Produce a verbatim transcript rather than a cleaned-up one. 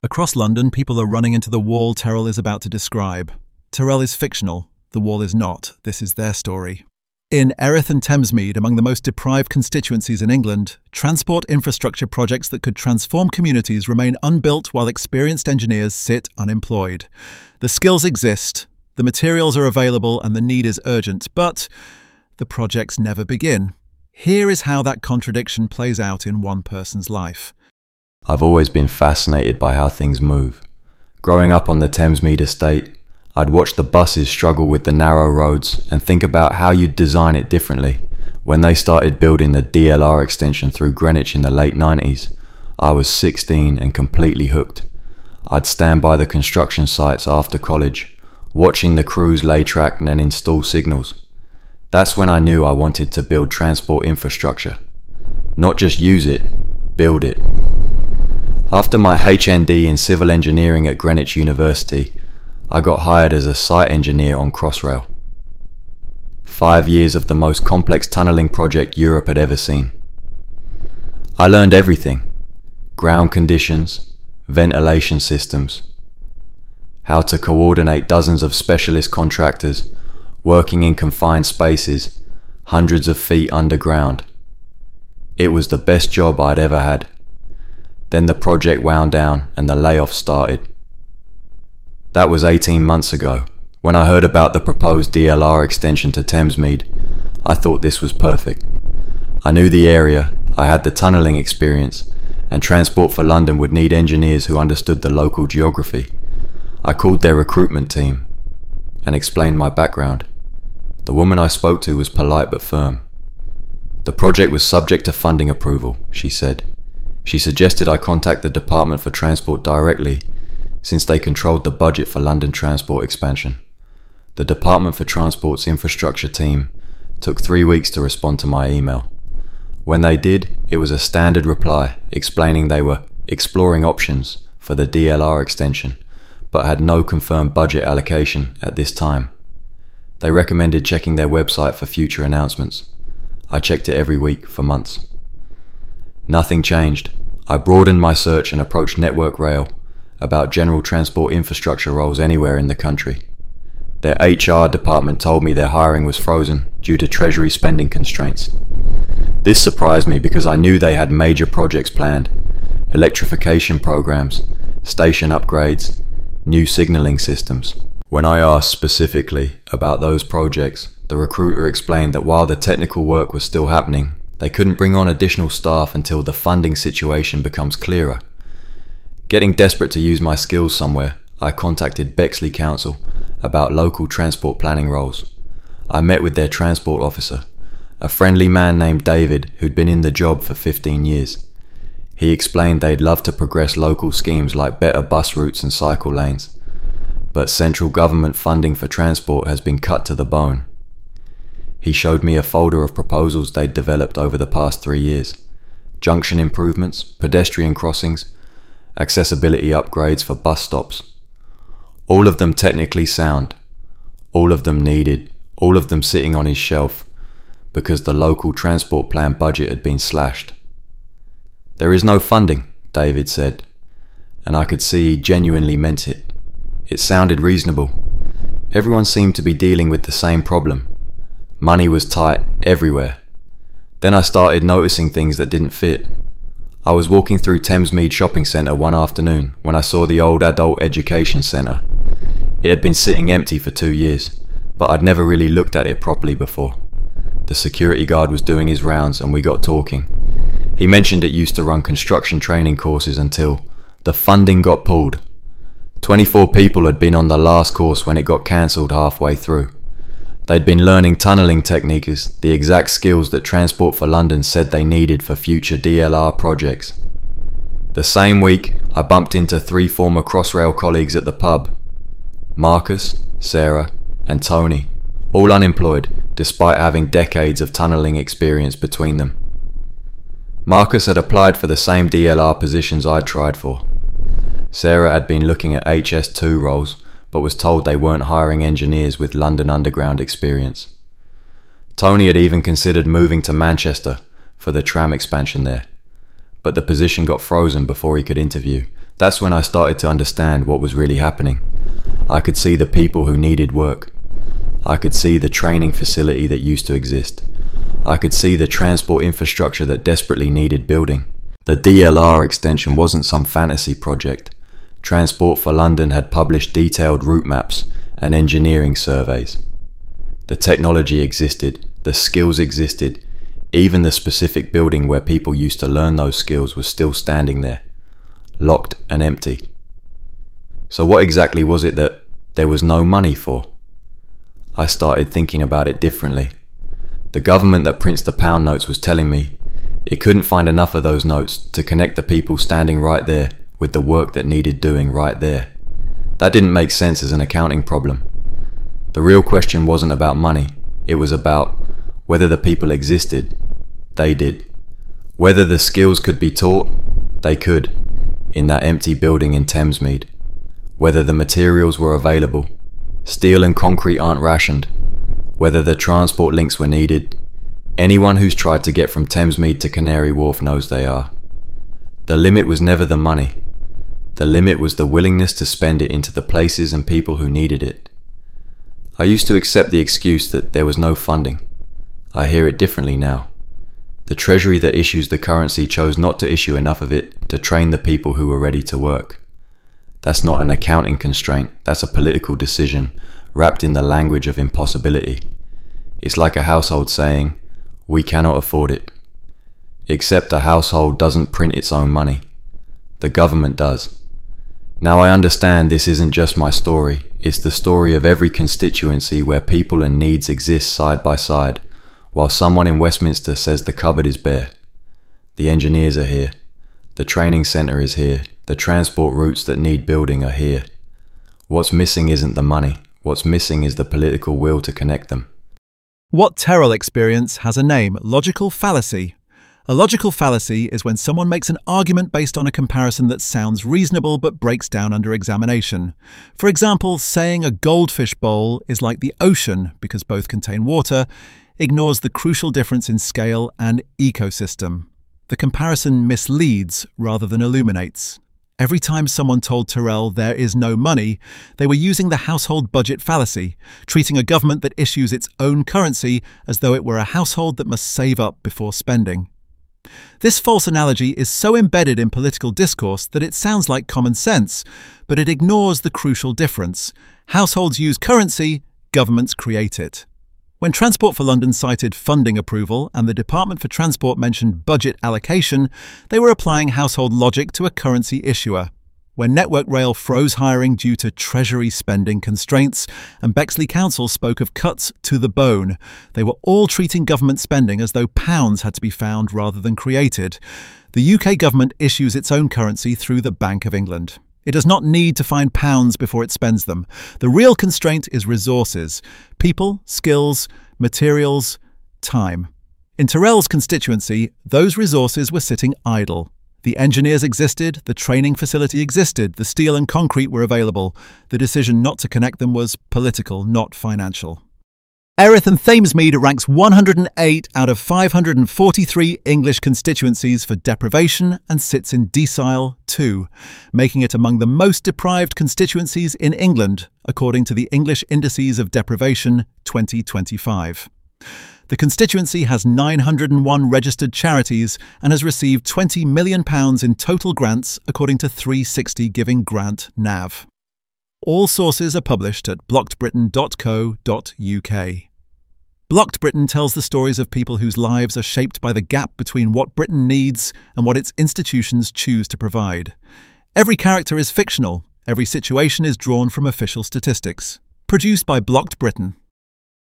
Across London, people are running into the wall Terrell is about to describe. Terrell is fictional. The wall is not. This is their story. In Erith and Thamesmead, among the most deprived constituencies in England, transport infrastructure projects that could transform communities remain unbuilt while experienced engineers sit unemployed. The skills exist, the materials are available, and the need is urgent, but the projects never begin. Here is how that contradiction plays out in one person's life. I've always been fascinated by how things move. Growing up on the Thamesmead estate, I'd watch the buses struggle with the narrow roads and think about how you'd design it differently. When they started building the D L R extension through Greenwich in the late nineties, I was sixteen and completely hooked. I'd stand by the construction sites after college, watching the crews lay track and then install signals. That's when I knew I wanted to build transport infrastructure. Not just use it, build it. After my H N D in civil engineering at Greenwich University, I got hired as a site engineer on Crossrail. Five years of the most complex tunnelling project Europe had ever seen. I learned everything: ground conditions, ventilation systems, how to coordinate dozens of specialist contractors working in confined spaces, hundreds of feet underground. It was the best job I'd ever had. Then the project wound down and the layoff started. That was eighteen months ago. When I heard about the proposed D L R extension to Thamesmead, I thought this was perfect. I knew the area, I had the tunnelling experience, and Transport for London would need engineers who understood the local geography. I called their recruitment team and explained my background. The woman I spoke to was polite but firm. The project was subject to funding approval, she said. She suggested I contact the Department for Transport directly, since they controlled the budget for London transport expansion. The Department for Transport's infrastructure team took three weeks to respond to my email. When they did, it was a standard reply explaining they were exploring options for the D L R extension, but had no confirmed budget allocation at this time. They recommended checking their website for future announcements. I checked it every week for months. Nothing changed. I broadened my search and approached Network Rail about general transport infrastructure roles anywhere in the country. Their H R department told me their hiring was frozen due to Treasury spending constraints. This surprised me because I knew they had major projects planned: electrification programs, station upgrades, new signalling systems. When I asked specifically about those projects, the recruiter explained that while the technical work was still happening, they couldn't bring on additional staff until the funding situation becomes clearer. Getting desperate to use my skills somewhere, I contacted Bexley Council about local transport planning roles. I met with their transport officer, a friendly man named David who'd been in the job for fifteen years. He explained they'd love to progress local schemes like better bus routes and cycle lanes, but central government funding for transport has been cut to the bone. He showed me a folder of proposals they'd developed over the past three years. Junction improvements, pedestrian crossings, accessibility upgrades for bus stops. All of them technically sound, all of them needed, all of them sitting on his shelf, because the local transport plan budget had been slashed. There is no funding, David said, and I could see he genuinely meant it. It sounded reasonable. Everyone seemed to be dealing with the same problem. Money was tight everywhere. Then I started noticing things that didn't fit. I was walking through Thamesmead Shopping Centre one afternoon when I saw the old adult education centre. It had been sitting empty for two years, but I'd never really looked at it properly before. The security guard was doing his rounds and we got talking. He mentioned it used to run construction training courses until the funding got pulled. twenty-four people had been on the last course when it got cancelled halfway through. They'd been learning tunnelling techniques, the exact skills that Transport for London said they needed for future D L R projects. The same week, I bumped into three former Crossrail colleagues at the pub. Marcus, Sarah, and Tony, all unemployed, despite having decades of tunnelling experience between them. Marcus had applied for the same D L R positions I'd tried for. Sarah had been looking at H S two roles, but was told they weren't hiring engineers with London Underground experience. Tony had even considered moving to Manchester for the tram expansion there, but the position got frozen before he could interview, That's when I started to understand what was really happening. I could see the people who needed work. I could see the training facility that used to exist. I could see the transport infrastructure that desperately needed building. The D L R extension wasn't some fantasy project. Transport for London had published detailed route maps and engineering surveys. The technology existed, the skills existed, even the specific building where people used to learn those skills was still standing there, locked and empty. So what exactly was it that there was no money for? I started thinking about it differently. The government that prints the pound notes was telling me it couldn't find enough of those notes to connect the people standing right there with the work that needed doing right there. That didn't make sense as an accounting problem. The real question wasn't about money, it was about whether the people existed. They did. Whether the skills could be taught, they could, in that empty building in Thamesmead. Whether the materials were available, steel and concrete aren't rationed. Whether the transport links were needed, anyone who's tried to get from Thamesmead to Canary Wharf knows they are. The limit was never the money. The limit was the willingness to spend it into the places and people who needed it. I used to accept the excuse that there was no funding. I hear it differently now. The Treasury that issues the currency chose not to issue enough of it to train the people who were ready to work. That's not an accounting constraint, that's a political decision wrapped in the language of impossibility. It's like a household saying, we cannot afford it. Except a household doesn't print its own money. The government does. Now I understand this isn't just my story, it's the story of every constituency where people and needs exist side by side, while someone in Westminster says the cupboard is bare. The engineers are here. The training centre is here. The transport routes that need building are here. What's missing isn't the money. What's missing is the political will to connect them. What Terrell experienced has a name, logical fallacy. A logical fallacy is when someone makes an argument based on a comparison that sounds reasonable but breaks down under examination. For example, saying a goldfish bowl is like the ocean because both contain water ignores the crucial difference in scale and ecosystem. The comparison misleads rather than illuminates. Every time someone told Terrell there is no money, they were using the household budget fallacy, treating a government that issues its own currency as though it were a household that must save up before spending. This false analogy is so embedded in political discourse that it sounds like common sense, but it ignores the crucial difference. Households use currency, governments create it. When Transport for London cited funding approval and the Department for Transport mentioned budget allocation, they were applying household logic to a currency issuer. When Network Rail froze hiring due to Treasury spending constraints and Bexley Council spoke of cuts to the bone, they were all treating government spending as though pounds had to be found rather than created. The U K government issues its own currency through the Bank of England. It does not need to find pounds before it spends them. The real constraint is resources: people, skills, materials, time. In Terrell's constituency, those resources were sitting idle. The engineers existed, the training facility existed, the steel and concrete were available. The decision not to connect them was political, not financial. Erith and Thamesmead ranks one hundred eight out of five hundred forty-three English constituencies for deprivation and sits in decile two, making it among the most deprived constituencies in England, according to the English Indices of Deprivation twenty twenty-five. The constituency has nine hundred one registered charities and has received twenty million pounds in total grants, according to three sixty Giving Grant N A V. All sources are published at blocked britain dot co dot U K. Blocked Britain tells the stories of people whose lives are shaped by the gap between what Britain needs and what its institutions choose to provide. Every character is fictional. Every situation is drawn from official statistics. Produced by Blocked Britain.